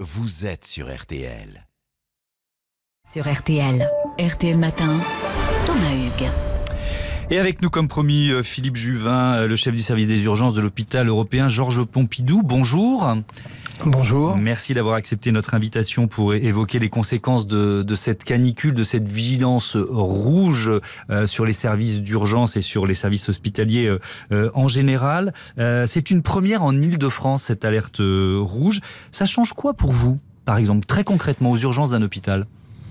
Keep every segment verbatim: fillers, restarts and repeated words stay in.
Vous êtes sur R T L. Sur R T L, R T L Matin, Thomas Hugues. Et avec nous, comme promis, Philippe Juvin, le chef du service des urgences de l'hôpital européen Georges Pompidou. Bonjour. Bonjour. Merci d'avoir accepté notre invitation pour évoquer les conséquences de, de cette canicule, de cette vigilance rouge euh, sur les services d'urgence et sur les services hospitaliers euh, en général. Euh, c'est une première en Île-de-France, cette alerte rouge. Ça change quoi pour vous, par exemple, très concrètement, aux urgences d'un hôpital ?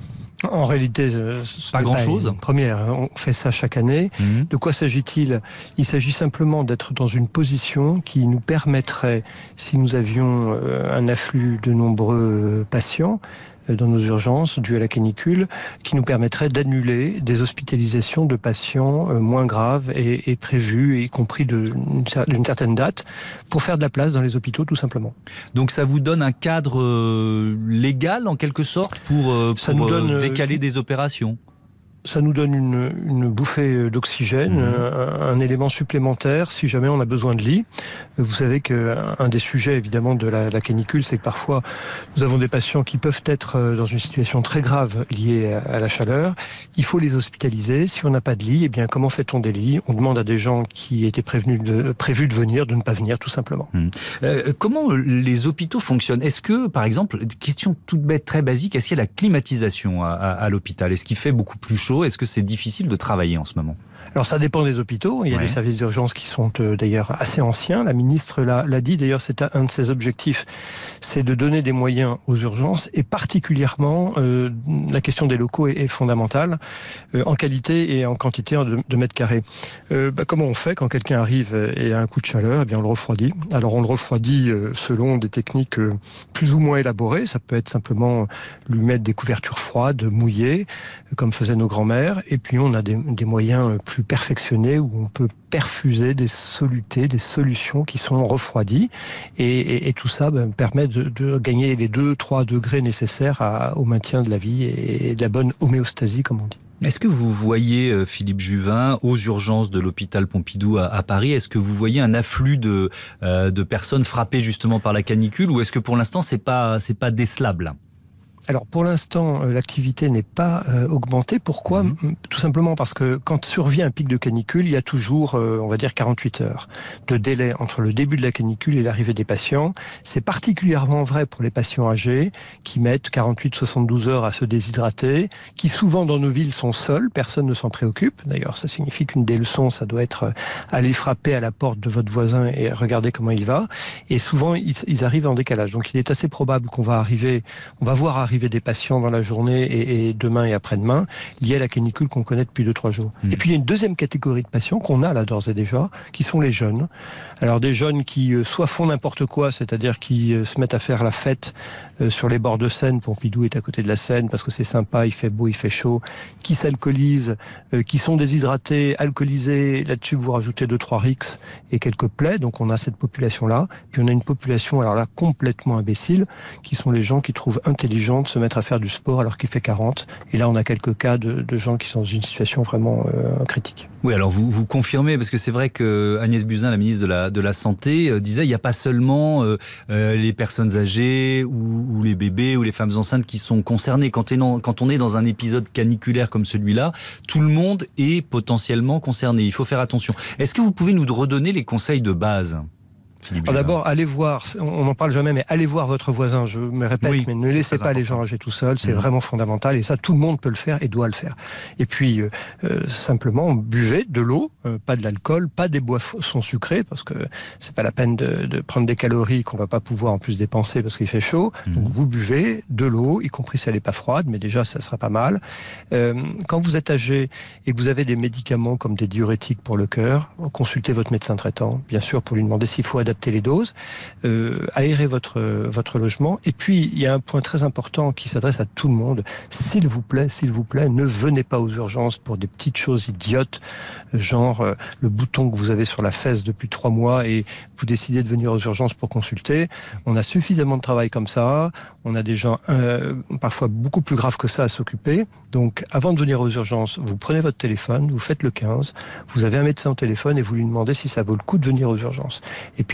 En réalité, ce pas grand-chose. Première, on fait ça chaque année. Mmh. De quoi s'agit-il ? Il s'agit simplement d'être dans une position qui nous permettrait, si nous avions un afflux de nombreux patients dans nos urgences dues à la canicule, qui nous permettrait d'annuler des hospitalisations de patients moins graves et, et prévues, y compris de, d'une certaine date, pour faire de la place dans les hôpitaux, tout simplement. Donc ça vous donne un cadre euh, légal, en quelque sorte, pour, euh, pour ça nous donne, euh, décaler des opérations ? Ça nous donne une, une bouffée d'oxygène, mmh. un, un élément supplémentaire si jamais on a besoin de lit. Vous savez qu'un des sujets évidemment de la, la canicule, c'est que parfois nous avons des patients qui peuvent être dans une situation très grave liée à, à la chaleur. Il faut les hospitaliser. Si on n'a pas de lit, eh bien comment fait-on des lits ? On demande à des gens qui étaient prévenus de, prévus de venir, de ne pas venir tout simplement. Mmh. Euh, comment les hôpitaux fonctionnent ? Est-ce que, par exemple, question toute bête, très basique, est-ce qu'il y a la climatisation à, à, à l'hôpital ? Est-ce qu'il fait beaucoup plus chaud ? Est-ce que c'est difficile de travailler en ce moment ? Alors ça dépend des hôpitaux. Il y a ouais. des services d'urgence qui sont euh, d'ailleurs assez anciens. La ministre l'a, l'a dit, d'ailleurs c'est un de ses objectifs, c'est de donner des moyens aux urgences et particulièrement euh, la question des locaux est, est fondamentale euh, en qualité et en quantité de, de mètres carrés. Euh, bah, comment on fait quand quelqu'un arrive et a un coup de chaleur ? Eh bien on le refroidit. Alors on le refroidit euh, selon des techniques euh, plus ou moins élaborées. Ça peut être simplement lui mettre des couvertures froides, mouillées, euh, comme faisaient nos grands-mères. Et puis on a des, des moyens plus perfectionnés où on peut perfuser des solutés, des solutions qui sont refroidies et, et, et tout ça ben, permet de, de gagner les deux trois degrés nécessaires à, au maintien de la vie et de la bonne homéostasie comme on dit. Est-ce que vous voyez, Philippe Juvin, aux urgences de l'hôpital Pompidou à, à Paris, est-ce que vous voyez un afflux de, euh, de personnes frappées justement par la canicule ou est-ce que pour l'instant c'est pas, c'est pas décelable ? Alors pour l'instant, l'activité n'est pas euh, augmentée. Pourquoi ? Mmh. Tout simplement parce que quand survient un pic de canicule, il y a toujours, euh, on va dire, quarante-huit heures de délai entre le début de la canicule et l'arrivée des patients. C'est particulièrement vrai pour les patients âgés qui mettent quarante-huit à soixante-douze heures à se déshydrater, qui souvent dans nos villes sont seuls, personne ne s'en préoccupe. D'ailleurs, ça signifie qu'une des leçons, ça doit être aller frapper à la porte de votre voisin et regarder comment il va. Et souvent, ils, ils arrivent en décalage. Donc il est assez probable qu'on va arriver, on va voir arriver des patients dans la journée et, et demain et après-demain liés à la canicule qu'on connaît depuis deux trois jours. Mmh. Et puis il y a une deuxième catégorie de patients qu'on a là d'ores et déjà, qui sont les jeunes. Alors des jeunes qui euh, soit font n'importe quoi, c'est-à-dire qui euh, se mettent à faire la fête euh, sur les bords de Seine. Pompidou est à côté de la Seine parce que c'est sympa, il fait beau, il fait chaud. Qui s'alcoolisent, euh, qui sont déshydratés, alcoolisés. Là-dessus vous rajoutez deux trois rixes et quelques plaies. Donc on a cette population-là. Puis on a une population alors là complètement imbécile, qui sont les gens qui trouvent intelligent de se mettre à faire du sport alors qu'il fait quarante. Et là, on a quelques cas de, de gens qui sont dans une situation vraiment euh, critique. Oui, alors vous, vous confirmez, parce que c'est vrai que Agnès Buzyn, la ministre de la, de la Santé, euh, disait il n'y a pas seulement euh, euh, les personnes âgées ou, ou les bébés ou les femmes enceintes qui sont concernés. Quand, dans, quand on est dans un épisode caniculaire comme celui-là, tout le monde est potentiellement concerné. Il faut faire attention. Est-ce que vous pouvez nous redonner les conseils de base ? Alors d'abord, allez voir, on n'en parle jamais, mais allez voir votre voisin, je me répète, oui, mais ne laissez pas important. Les gens âgés tout seuls, c'est mmh. vraiment fondamental, et ça, tout le monde peut le faire et doit le faire. Et puis, euh, euh, simplement, buvez de l'eau, euh, pas de l'alcool, pas des boissons sucrées, parce que c'est pas la peine de, de prendre des calories qu'on va pas pouvoir en plus dépenser parce qu'il fait chaud. Mmh. Donc vous buvez de l'eau, y compris si elle n'est pas froide, mais déjà, ça sera pas mal. Euh, quand vous êtes âgé et que vous avez des médicaments comme des diurétiques pour le cœur, consultez votre médecin traitant, bien sûr, pour lui demander s'il faut adapter les doses, euh, aérer votre, votre logement. Et puis, il y a un point très important qui s'adresse à tout le monde. S'il vous plaît, s'il vous plaît, ne venez pas aux urgences pour des petites choses idiotes, genre euh, le bouton que vous avez sur la fesse depuis trois mois et vous décidez de venir aux urgences pour consulter. On a suffisamment de travail comme ça. On a des gens euh, parfois beaucoup plus graves que ça à s'occuper. Donc, avant de venir aux urgences, vous prenez votre téléphone, vous faites le quinze, vous avez un médecin au téléphone et vous lui demandez si ça vaut le coup de venir aux urgences. Et puis,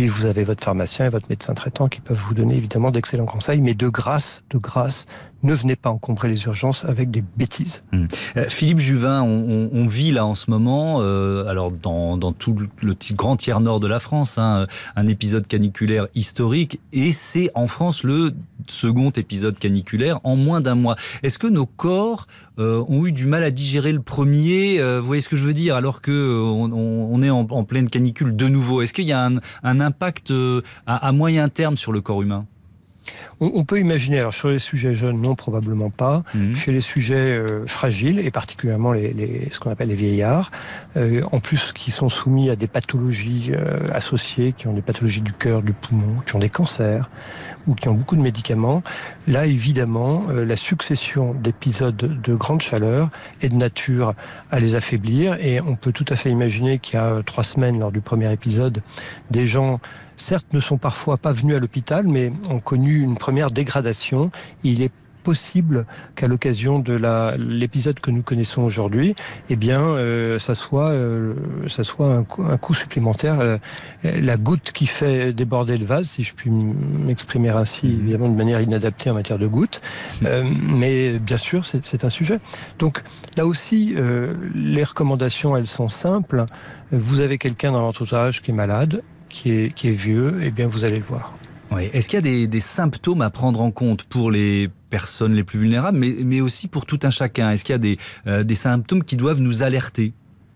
puis vous avez votre pharmacien et votre médecin traitant qui peuvent vous donner évidemment d'excellents conseils, mais de grâce, de grâce, ne venez pas encombrer les urgences avec des bêtises. Mmh. Euh, Philippe Juvin, on, on, on vit là en ce moment, euh, alors dans, dans tout le petit, grand tiers nord de la France, hein, un épisode caniculaire historique, et c'est en France le second épisode caniculaire en moins d'un mois. Est-ce que nos corps euh, ont eu du mal à digérer le premier, euh, vous voyez ce que je veux dire, alors qu'on on, on est en, en pleine canicule de nouveau? Est-ce qu'il y a un, un impact euh, à, à moyen terme sur le corps humain? On, on peut imaginer, alors sur les sujets jeunes, non, probablement pas. Mmh. Chez les sujets euh, fragiles, et particulièrement les, les, ce qu'on appelle les vieillards, euh, en plus qui sont soumis à des pathologies euh, associées, qui ont des pathologies du cœur, du poumon, qui ont des cancers, ou qui ont beaucoup de médicaments, là, évidemment, euh, la succession d'épisodes de grande chaleur est de nature à les affaiblir, et on peut tout à fait imaginer qu'il y a trois semaines, lors du premier épisode, des gens certes ne sont parfois pas venus à l'hôpital, mais ont connu une première dégradation. Il est possible qu'à l'occasion de la, l'épisode que nous connaissons aujourd'hui, eh bien, euh, ça soit, euh, ça soit un, coup, un coup supplémentaire. Euh, la goutte qui fait déborder le vase, si je puis m'exprimer ainsi, évidemment de manière inadaptée en matière de goutte. Euh, mais bien sûr, c'est, c'est un sujet. Donc là aussi, euh, les recommandations, elles sont simples. Vous avez quelqu'un dans votre entourage qui est malade, Qui est, qui est vieux, eh bien vous allez le voir. Oui. Est-ce qu'il y a des, des symptômes à prendre en compte pour les personnes les plus vulnérables, mais, mais aussi pour tout un chacun? Est-ce qu'il y a des, euh, des symptômes qui doivent nous alerter?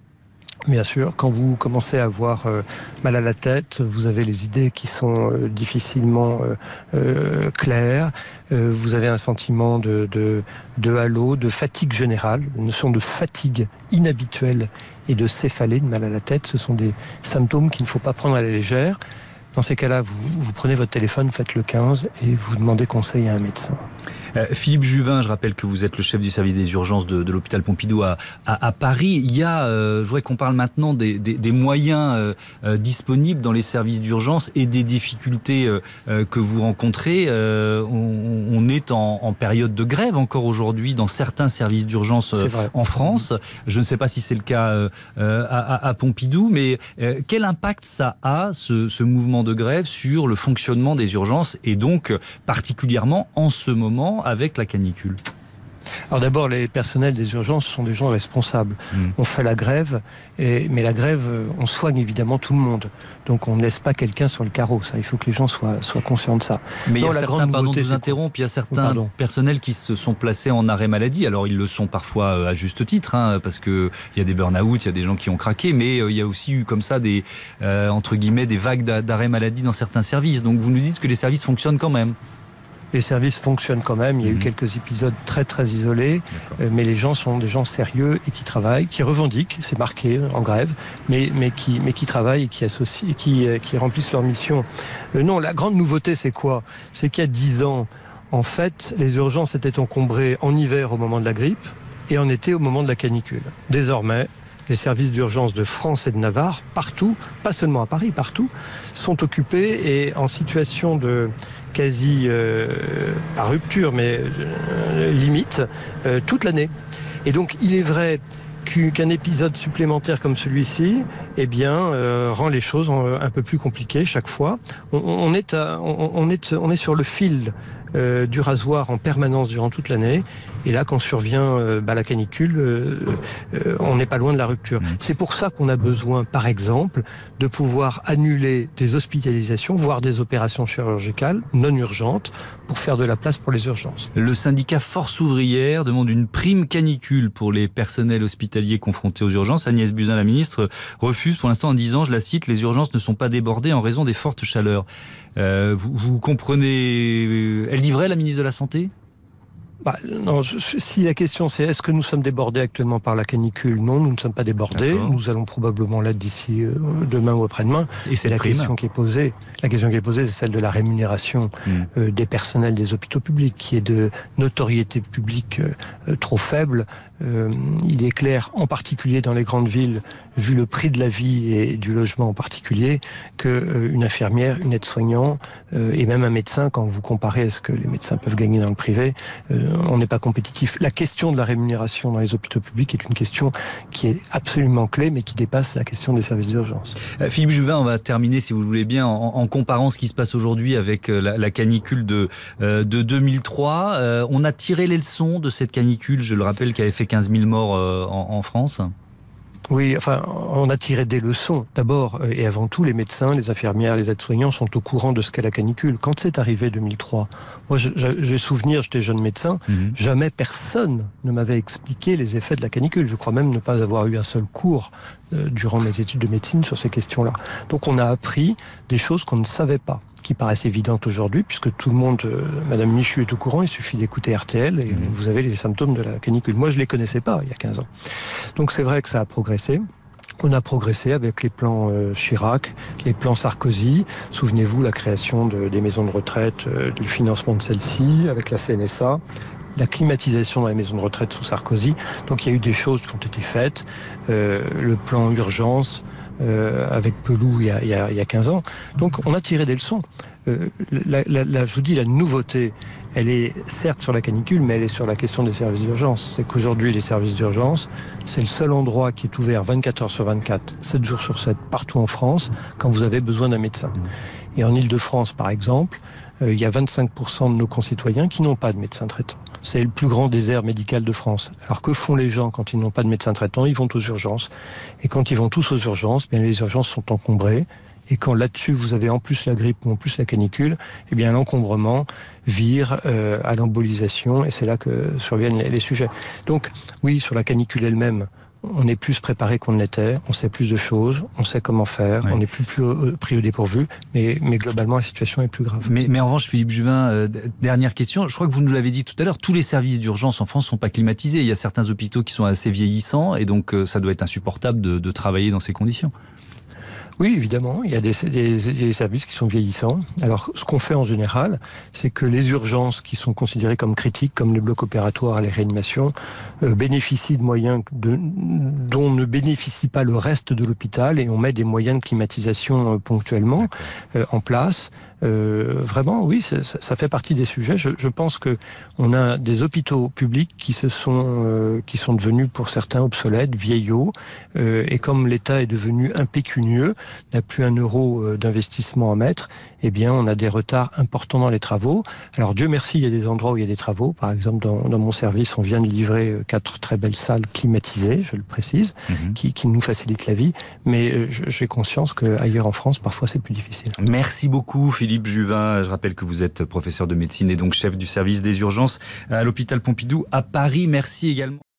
Bien sûr, quand vous commencez à avoir euh, mal à la tête, vous avez les idées qui sont euh, difficilement euh, euh, claires, euh, vous avez un sentiment de, de, de halo, de fatigue générale, une notion de fatigue inhabituelle et de céphalée, de mal à la tête, ce sont des symptômes qu'il ne faut pas prendre à la légère. Dans ces cas-là, vous, vous prenez votre téléphone, faites le quinze et vous demandez conseil à un médecin. Euh, Philippe Juvin, je rappelle que vous êtes le chef du service des urgences de, de l'hôpital Pompidou à, à, à Paris. Il y a, euh, je voudrais qu'on parle maintenant des, des, des moyens euh, euh, disponibles dans les services d'urgence et des difficultés euh, euh, que vous rencontrez. Euh, on, on est en, en période de grève encore aujourd'hui dans certains services d'urgence euh, en France. Je ne sais pas si c'est le cas euh, à, à, à Pompidou, mais euh, quel impact ça a, ce, ce mouvement de grève, sur le fonctionnement des urgences et donc particulièrement en ce moment avec la canicule? Alors d'abord, les personnels des urgences sont des gens responsables. Mmh. On fait la grève, et, mais la grève, on soigne évidemment tout le monde. Donc on ne laisse pas quelqu'un sur le carreau. Ça, il faut que les gens soient, soient conscients de ça. Mais non, il y a la certains, grande pardon nouveauté, de vous interrompre, il y a certains oh, personnels qui se sont placés en arrêt maladie. Alors ils le sont parfois à juste titre, hein, parce qu'il y a des burn-out, il y a des gens qui ont craqué, mais euh, il y a aussi eu comme ça des, euh, entre guillemets, des vagues d'arrêt maladie dans certains services. Donc vous nous dites que les services fonctionnent quand même? Les services fonctionnent quand même. Il y a mmh. eu quelques épisodes très très isolés, euh, mais les gens sont des gens sérieux et qui travaillent, qui revendiquent, c'est marqué en grève, mais, mais, qui, mais qui travaillent et qui, associent, qui, qui remplissent leur mission. Euh, non, la grande nouveauté, c'est quoi? C'est qu'il y a dix ans, en fait, les urgences étaient encombrées en hiver au moment de la grippe et en été au moment de la canicule. Désormais, les services d'urgence de France et de Navarre, partout, pas seulement à Paris, partout, sont occupés et en situation de quasi, euh, pas rupture, mais euh, limite, euh, toute l'année. Et donc, il est vrai qu'un épisode supplémentaire comme celui-ci, eh bien, euh, rend les choses un peu plus compliquées chaque fois. On, on, est, à, on, on, est, on est sur le fil euh, du rasoir en permanence durant toute l'année. Et là, quand survient euh, bah, la canicule, euh, euh, on n'est pas loin de la rupture. Mmh. C'est pour ça qu'on a besoin, par exemple, de pouvoir annuler des hospitalisations, voire des opérations chirurgicales non urgentes, pour faire de la place pour les urgences. Le syndicat Force Ouvrière demande une prime canicule pour les personnels hospitaliers confrontés aux urgences. Agnès Buzyn, la ministre, refuse pour l'instant en disant, je la cite, les urgences ne sont pas débordées en raison des fortes chaleurs. Euh, vous, vous comprenez... Elle dit vrai, la ministre de la Santé ? Bah, non, si la question c'est est-ce que nous sommes débordés actuellement par la canicule? Non, nous ne sommes pas débordés. D'accord. Nous allons probablement l'être d'ici euh, demain ou après-demain. Et c'est la prime. question qui est posée. La question qui est posée, c'est celle de la rémunération mmh. euh, des personnels des hôpitaux publics, qui est de notoriété publique euh, trop faible. Euh, il est clair, en particulier dans les grandes villes, vu le prix de la vie et du logement en particulier, qu'une infirmière, une aide-soignant euh, et même un médecin, quand vous comparez à ce que les médecins peuvent gagner dans le privé, euh, on n'est pas compétitif. La question de la rémunération dans les hôpitaux publics est une question qui est absolument clé, mais qui dépasse la question des services d'urgence. Euh, Philippe Juvin, on va terminer, si vous le voulez bien, en, en comparant ce qui se passe aujourd'hui avec la, la canicule de, euh, de deux mille trois. Euh, on a tiré les leçons de cette canicule, je le rappelle, qui avait fait quinze mille morts euh, en, en France. Oui, enfin, on a tiré des leçons. D'abord et avant tout, les médecins, les infirmières, les aides-soignants sont au courant de ce qu'est la canicule. Quand c'est arrivé deux mille trois, moi j'ai souvenir, j'étais jeune médecin, mmh. jamais personne ne m'avait expliqué les effets de la canicule. Je crois même ne pas avoir eu un seul cours euh, durant mes études de médecine sur ces questions-là. Donc on a appris des choses qu'on ne savait pas, qui paraissent évidentes aujourd'hui, puisque tout le monde, euh, Madame Michu est au courant, il suffit d'écouter R T L et mmh. vous avez les symptômes de la canicule. Moi, je ne les connaissais pas il y a quinze ans. Donc c'est vrai que ça a progressé. On a progressé avec les plans euh, Chirac, les plans Sarkozy. Souvenez-vous, la création de, des maisons de retraite, euh, le financement de celles-ci, avec la C N S A, la climatisation dans les maisons de retraite sous Sarkozy. Donc il y a eu des choses qui ont été faites. Euh, le plan urgence, Euh, avec Pelou il y, a, il, y a, il y a quinze ans. Donc on a tiré des leçons. Euh, la, la, la, je vous dis, la nouveauté, elle est certes sur la canicule, mais elle est sur la question des services d'urgence. C'est qu'aujourd'hui, les services d'urgence, c'est le seul endroit qui est ouvert vingt-quatre heures sur vingt-quatre, sept jours sur sept, partout en France, quand vous avez besoin d'un médecin. Et en Île-de-France, par exemple, euh, il y a vingt-cinq pour cent de nos concitoyens qui n'ont pas de médecin traitant. C'est le plus grand désert médical de France. Alors que font les gens quand ils n'ont pas de médecin traitant? Ils vont aux urgences. Et quand ils vont tous aux urgences, bien les urgences sont encombrées. Et quand là-dessus vous avez en plus la grippe ou en plus la canicule, eh bien l'encombrement vire euh, à l'embolisation. Et c'est là que surviennent les, les sujets. Donc oui, sur la canicule elle-même, on est plus préparé qu'on ne l'était, on sait plus de choses, on sait comment faire, oui. on n'est plus, plus pris au dépourvu, mais, mais globalement la situation est plus grave. Mais, mais en revanche, Philippe Juvin, euh, dernière question, je crois que vous nous l'avez dit tout à l'heure, tous les services d'urgence en France ne sont pas climatisés. Il y a certains hôpitaux qui sont assez vieillissants et donc euh, ça doit être insupportable de, de travailler dans ces conditions. Oui, évidemment, il y a des, des, des services qui sont vieillissants. Alors, ce qu'on fait en général, c'est que les urgences qui sont considérées comme critiques, comme les blocs opératoires, les réanimations, euh, bénéficient de moyens de, dont ne bénéficie pas le reste de l'hôpital et on met des moyens de climatisation euh, ponctuellement euh, en place. Euh, vraiment, oui, ça, ça fait partie des sujets. Je, je pense que on a des hôpitaux publics qui se sont, euh, qui sont devenus pour certains obsolètes, vieillots, euh, et comme l'État est devenu impécunieux, n'a plus un euro euh, d'investissement à mettre, eh bien, on a des retards importants dans les travaux. Alors, Dieu merci, il y a des endroits où il y a des travaux. Par exemple, dans, dans mon service, on vient de livrer quatre très belles salles climatisées, je le précise, mmh. qui, qui nous facilitent la vie. Mais euh, j'ai conscience qu'ailleurs en France, parfois, c'est plus difficile. Merci beaucoup, Philippe. Philippe Juvin, je rappelle que vous êtes professeur de médecine et donc chef du service des urgences à l'hôpital Pompidou à Paris. Merci également.